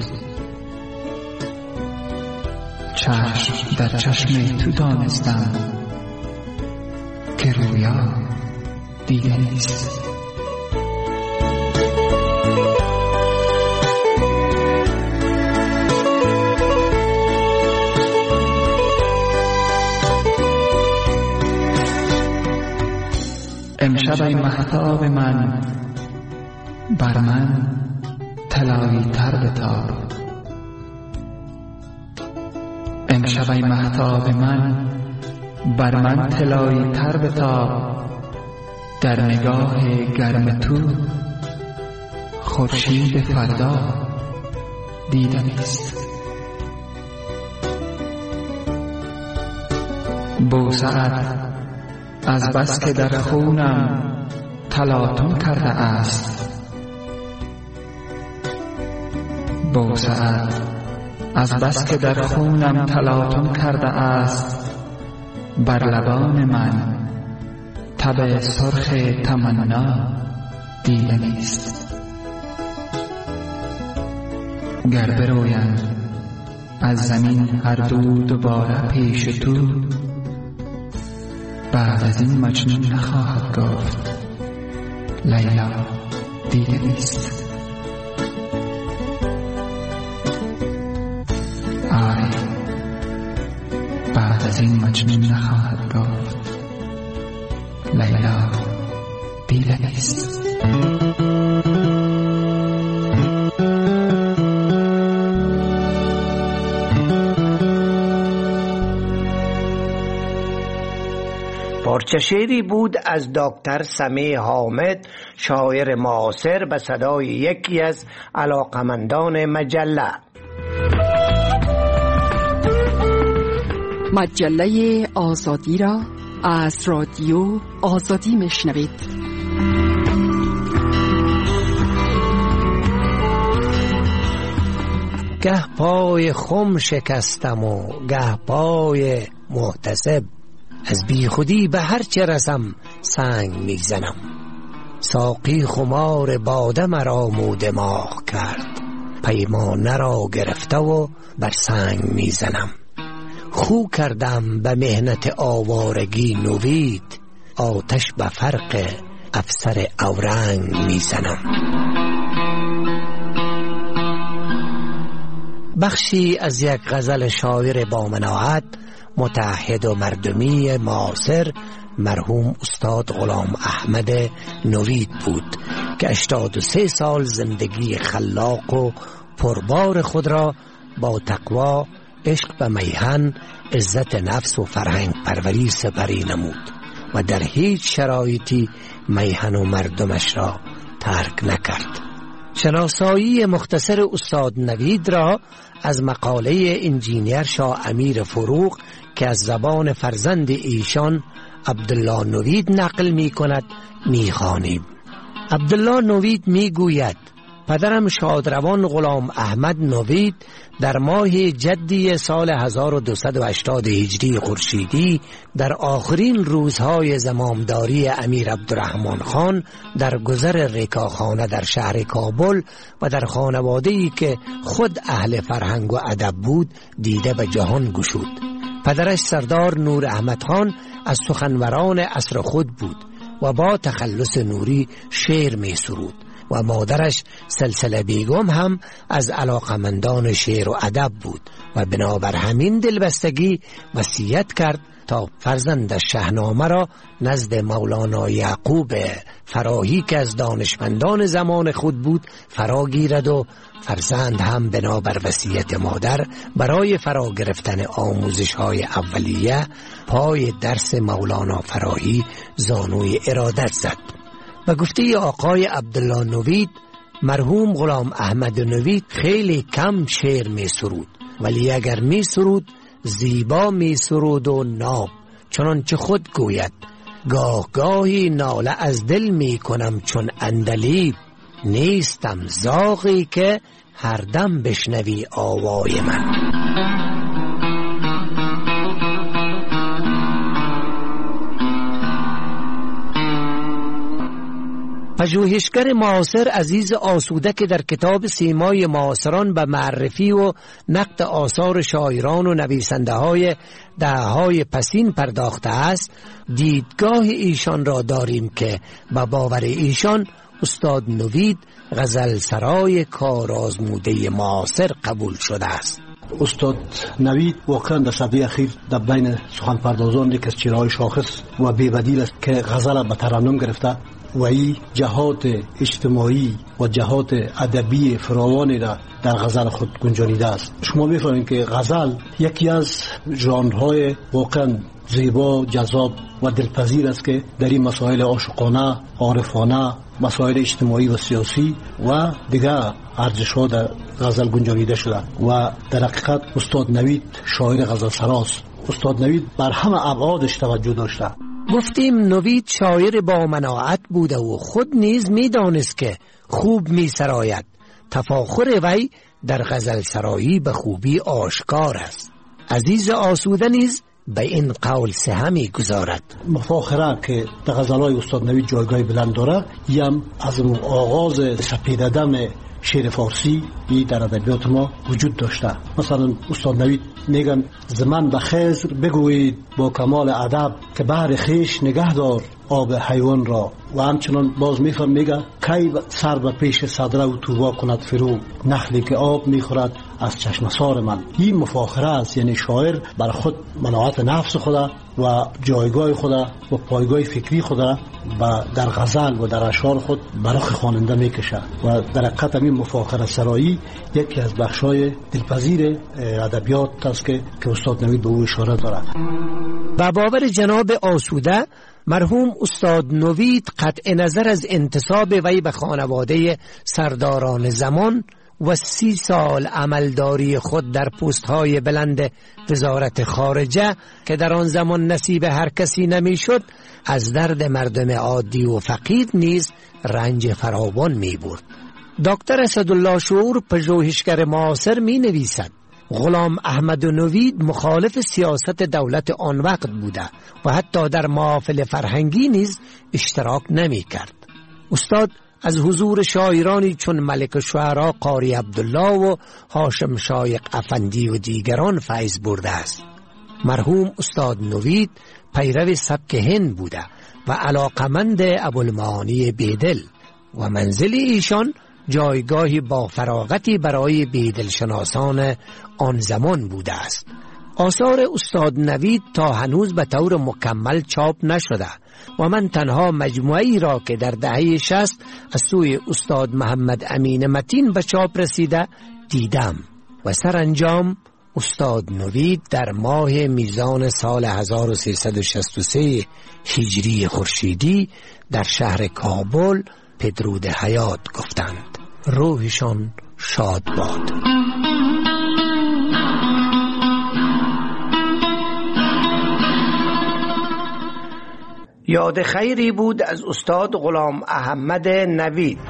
چشم در چشم تو دانستم که رویا دیدنیست. امشب ای مهتاب من بر من طلایی تر بتاب. امشب ای مهتاب من بر من طلایی تر بتاب. در نگاه گرم تو خورشید فردا دیدنیست. بوسه‌ات از بس که در خونم تلاطم کرده است. بوسه‌ات از بس که در خونم تلاطم کرده است. بر لبان من تب سرخ تمنا دیدنیست. گر برویند از زمین هر دو دوباره پیش تو، بعد از این مجنون نخواهد گفت لیلا دیدنیست. آری بعد از این مجنون نخواهد گفت لیلا دیدنیست. پارچه شعری بود از دکتر سمیع حامد، شاعر معاصر، به صدای یکی از علاقمندان مجله. مجله آزادی را از رادیو آزادی میشنوید. گه پای خم شکستم و گه پای محتسب، از بی خودی به هر چه رسم سنگ میزنم. ساقی خمار باده مرا مو دماغ کرد، پیمانه را گرفته و بر سنگ میزنم. خو کردم به مهنت آوارگی نوید، آتش به فرق افسر اورنگ میزنم. بخشی از یک غزل شاعر با مناعت، متعهد و مردمی معاصر، مرحوم استاد غلام احمد نوید بود که هشتاد و سه سال زندگی خلاق و پربار خود را با تقوا، عشق به میهن، عزت نفس و فرهنگ پروری سپری نمود و در هیچ شرایطی میهن و مردمش را ترک نکرد. شناسایی مختصر استاد نوید را از مقاله انجینیر شاه امیر فروغ که از زبان فرزند ایشان عبدالله نوید نقل می کند می خوانیم. عبدالله نوید می گوید پدرم شادروان غلام احمد نوید در ماه جدی سال هزار و دویست و هشتاد هجری خورشیدی در آخرین روزهای زمامداری امیر عبدالرحمن خان در گذر رکاخانه در شهر کابل و در خانواده‌ای که خود اهل فرهنگ و ادب بود دیده به جهان گشود. پدرش سردار نور احمد خان از سخنوران عصر خود بود و با تخلص نوری شعر می سرود و مادرش سلسله بیگم هم از علاقمندان شعر و ادب بود و بنابر همین دلبستگی وصیت کرد تا فرزند شاهنامه را نزد مولانا یعقوب فراهی که از دانشمندان زمان خود بود فرا گیرد و فرزند هم بنابر وصیت مادر برای فرا گرفتن آموزش های اولیه پای درس مولانا فراهی زانوی ارادت زد. و گفته آقای عبدالله نوید مرحوم غلام احمد نوید خیلی کم شعر می سرود، ولی اگر می سرود زیبا می سرود و ناب، چنانچه خود گوید گاه گاهی ناله از دل می کنم چون اندلیب، نیستم زاغی که هر دم بشنوی آوای من. پژوهشگر معاصر عزیز آسوده که در کتاب سیمای معاصران به معرفی و نقد آثار شاعران و نویسنده های دهه‌های پسین پرداخته است، دیدگاه ایشان را داریم که به باور ایشان استاد نوید غزل سرای کارآزموده معاصر قبول شده است. استاد نوید واقعا در سده اخیر در بین سخن پردازان یک از چهره‌های شاخص و بی‌بدیل است که غزل به ترنم گرفته و این جهات اجتماعی و جهات ادبی فراوانی را در غزل خود گنجانیده است. شما می‌فهمید که غزل یکی از ژانرهای واقعا زیبا، جذاب و دلپذیر است که در این مسائل عاشقانه، عارفانه، مسائل اجتماعی و سیاسی و دیگر ارزش‌ها در غزل گنجانیده شده و در حقیقت استاد نوید شاعر غزل سراست. استاد نوید بر همه ابعادش توجه داشته. گفتیم نوید شاعر با مناعت بوده و خود نیز می‌دانست که خوب می‌سراید. تفاخر وی در غزل سرایی به خوبی آشکار است. عزیز آسوده نیز به این قول سهم می‌گذارد. مفاخره که در غزل‌های استاد نوید جایگاه بلند داره، یم از آغاز سپیددم شعر فارسی ای در ادبیات ما وجود داشته. مثلا استاد نوید میگن زمن به خضر بگویید با کمال ادب که بحر خیش نگه دار، آب حیوان را و همچنان باز میفهم میگه کی سر به پیش صدره و توبا کند فرو، نخلی که آب میخورد از چشم سار من. این مفاخره است، یعنی شاعر بر خود مناعت نفس خدا و جایگاه خدا و پایگاه فکری خدا و در غزل و در اشعار خود برای خواننده میکشه و در حقیقت این مفاخره سرایی یکی از بخشای دلپذیر ادبیات است که که استاد نوید به او اشاره دارد. و باور جناب آسوده، مرحوم استاد نوید قطع نظر از انتساب وی به خانواده سرداران زمان و سی سال عملداری خود در پست‌های بلند وزارت خارجه که در آن زمان نصیب هر کسی نمی‌شد، از درد مردم عادی و فقیر نیز رنج فراوان می‌برد. دکتر اسدالله شعور پژوهشگر معاصر می‌نویسد غلام احمد نوید مخالف سیاست دولت آن وقت بوده و حتی در محافل فرهنگی نیز اشتراک نمی کرد. استاد از حضور شاعرانی چون ملک شعرا قاری عبدالله و هاشم شایق افندی و دیگران فیض برده است. مرحوم استاد نوید پیرو سبک هند بوده و علاقمند ابوالمعانی بیدل و منزل ایشان جایگاهی با فراغتی برای بیدلشناسان آن زمان بوده است. آثار استاد نوید تا هنوز به طور مکمل چاپ نشده و من تنها مجموعی را که در دهه شصت از سوی استاد محمد امین متین به چاپ رسیده دیدم و سرانجام استاد نوید در ماه میزان سال هزار و سیصد و شصت و سه هجری خورشیدی در شهر کابل پدرود حیات گفتند. روحشان شاد باد. یاد خیری بود از استاد غلام احمد نوید.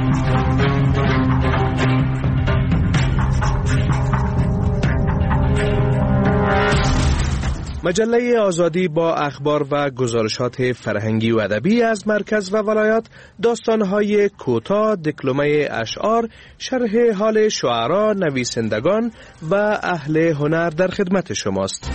مجله آزادی با اخبار و گزارشات فرهنگی و ادبی از مرکز و ولایات، داستان‌های کوتاه، دکلمه اشعار، شرح حال شعرا، نویسندگان و اهل هنر در خدمت شماست.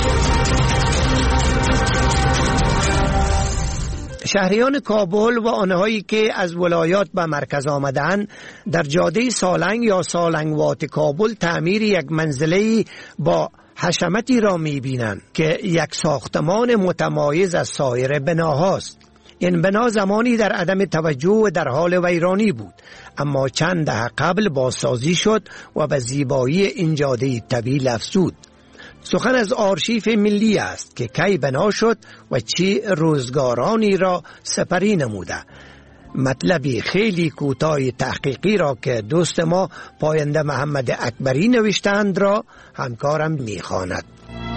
شهریان کابل و آنهایی که از ولایات به مرکز آمدند در جاده سالنگ یا سالنگوات کابل تعمیر یک منزلی با حشمتی را می‌بینند که یک ساختمان متمایز از سایر بناهاست. این بنا زمانی در عدم توجه و در حال ویرانی بود، اما چند دهه قبل بازسازی شد و به زیبایی این جاده طویل افزود. سخن از آرشیف ملی است که کی بنا شد و چه روزگارانی را سپری نموده. مطلبی خیلی کوتاه تحقیقی را که دوست ما پاینده محمد اکبری نوشتند را همکارم میخواند.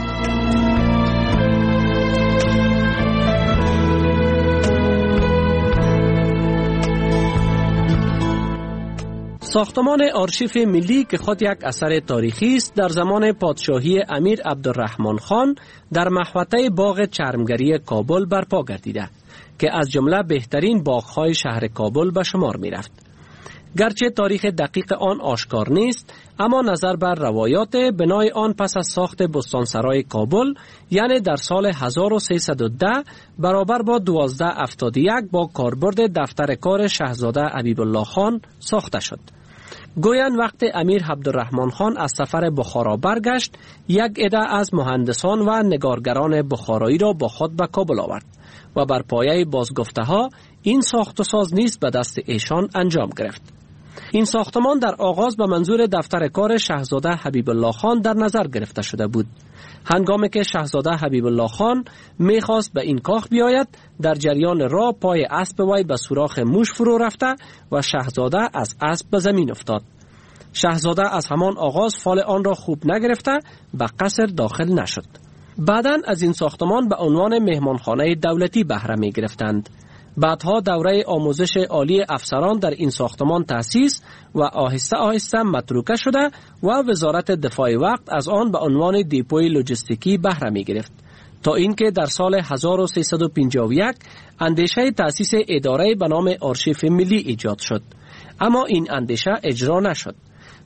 ساختمان آرشیف ملی که خود یک اثر تاریخی است، در زمان پادشاهی امیر عبدالرحمن خان در محوطه باغ چرمگری کابل برپا گردیده که از جمله بهترین باغ‌های شهر کابل به شمار می‌رفت. گرچه تاریخ دقیق آن آشکار نیست، اما نظر بر روایات بنای آن پس از ساخت بستانسرای کابل، یعنی در سال هزار و سیصد و ده برابر با دوازده هفتاد و یک با کاربرد دفتر کار شاهزاده حبیب الله خان ساخته شد. گویند وقت امیر عبدالرحمن خان از سفر بخارا برگشت، یک عده از مهندسان و نگارگران بخارایی را با خود به کابل آورد و بر پایه بازگفته ها این ساخت و ساز نیز به دست ایشان انجام گرفت. این ساختمان در آغاز به منظور دفتر کار شاهزاده حبیب الله خان در نظر گرفته شده بود. هنگامی که شاهزاده حبیب الله خان میخواست به این کاخ بیاید، در جریان راه پای اسب وی به سوراخ موش فرو رفته و شاهزاده از اسب به زمین افتاد. شاهزاده از همان آغاز فال آن را خوب نگرفته به قصر داخل نشد. بعداً از این ساختمان به عنوان مهمانخانه دولتی بهره می گرفتند. بعدها دوره آموزش عالی افسران در این ساختمان تأسیس و آهسته آهسته متروکه شده و وزارت دفاع وقت از آن به عنوان دیپوی لوجستیکی بهره می گرفت تا اینکه در سال هزار و سیصد و پنجاه و یک اندیشه تأسیس اداره به نام آرشیف ملی ایجاد شد، اما این اندیشه اجرا نشد.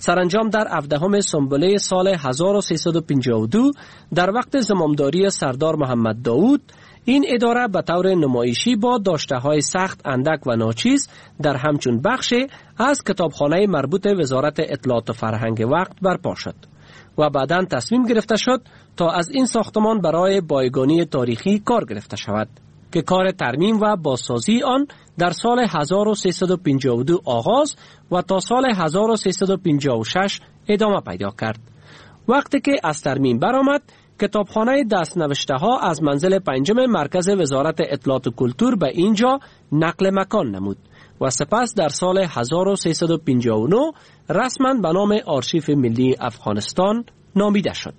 سرانجام در هفدهم سنبله سال هزار و سیصد و پنجاه و دو در وقت زمامداری سردار محمد داود این اداره به طور نمایشی با داشته‌های سخت اندک و ناچیز در همچون بخش از کتابخانه مربوط وزارت اطلاعات و فرهنگ وقت برپا شد و بعداً تصمیم گرفته شد تا از این ساختمان برای بایگانی تاریخی کار گرفته شود که کار ترمیم و بازسازی آن در سال هزار و سیصد و پنجاه و دو آغاز و تا سال هزار و سیصد و پنجاه و شش ادامه پیدا کرد. وقتی که از ترمیم برآمد، کتابخانه دستنوشته ها از منزل پنجم مرکز وزارت اطلاعات و کلتور به اینجا نقل مکان نمود و سپس در سال هزار و سیصد و پنجاه و نه رسما به نام آرشیف ملی افغانستان نامیده شد.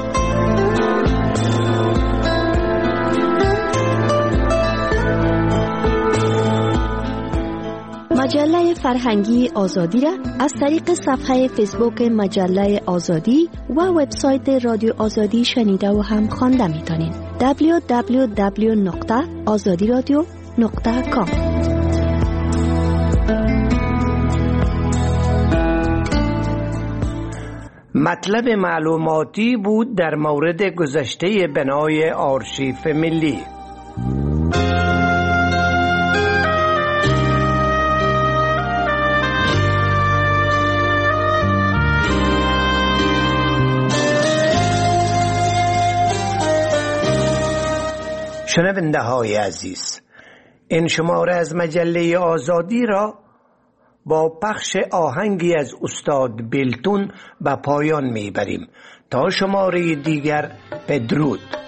مجله فرهنگی آزادی را از طریق صفحه فیسبوک مجله آزادی و وبسایت رادیو آزادی شنیده و هم خوانده میتونید. دبلیو دبلیو دبلیو نقطه آزادی رادیو نقطه کام. مطلب معلوماتی بود در مورد گذشته بنای آرشیف ملی. شنونده های عزیز، این شماره از مجله آزادی را با پخش آهنگی از استاد بیلتون به پایان میبریم. تا شماره دیگر، بدرود.